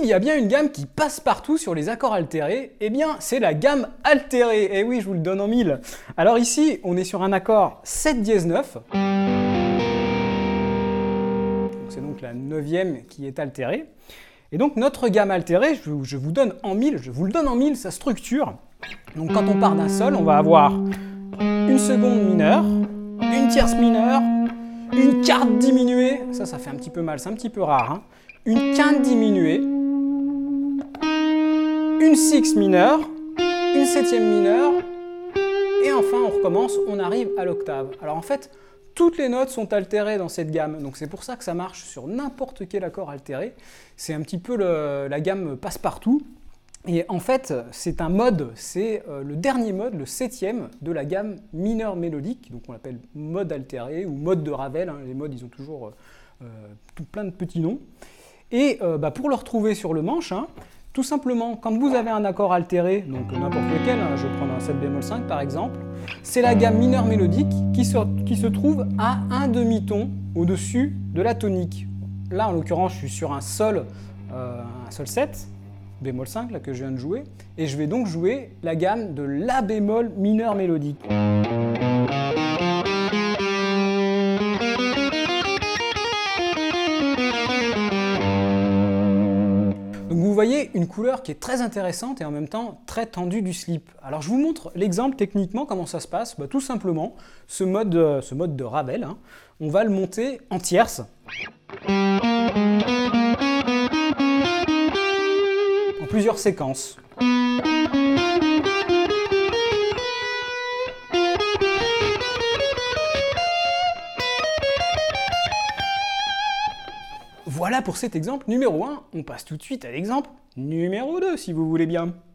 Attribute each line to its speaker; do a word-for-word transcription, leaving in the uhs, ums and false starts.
Speaker 1: S'il y a bien une gamme qui passe partout sur les accords altérés, eh bien c'est la gamme altérée. Et oui, je vous le donne en mille. Alors ici, on est sur un accord sept dièse neuf. C'est donc la neuvième qui est altérée. Et donc notre gamme altérée, je, je vous donne en mille, je vous le donne en mille, sa structure. Donc quand on part d'un sol, on va avoir une seconde mineure, une tierce mineure, une quarte diminuée, ça, ça fait un petit peu mal, c'est un petit peu rare, hein. Une quinte diminuée, une sixte mineure, une septième mineure, et enfin on recommence, on arrive à l'octave. Alors en fait, toutes les notes sont altérées dans cette gamme, donc c'est pour ça que ça marche sur n'importe quel accord altéré. C'est un petit peu le, la gamme passe-partout. Et en fait, c'est un mode, c'est euh, le dernier mode, le septième de la gamme mineure mélodique, donc on l'appelle mode altéré ou mode de Ravel, hein. Les modes, ils ont toujours euh, tout plein de petits noms. Et euh, bah, pour le retrouver sur le manche, hein, tout simplement, quand vous avez un accord altéré, donc n'importe lequel, hein, je vais prendre un sept bémol cinq par exemple, c'est la gamme mineure mélodique qui se, qui se trouve à un demi-ton au-dessus de la tonique. Là, en l'occurrence, je suis sur un sol, euh, un sol sept, bémol cinq, là, que je viens de jouer, et je vais donc jouer la gamme de la bémol mineur mélodique. Donc vous voyez une couleur qui est très intéressante et en même temps très tendue du slip. Alors je vous montre l'exemple techniquement comment ça se passe. Bah, tout simplement, ce mode, euh, ce mode de Ravel, hein, on va le monter en tierce. En plusieurs séquences. Voilà pour cet exemple numéro un. On passe tout de suite à l'exemple numéro deux, si vous voulez bien.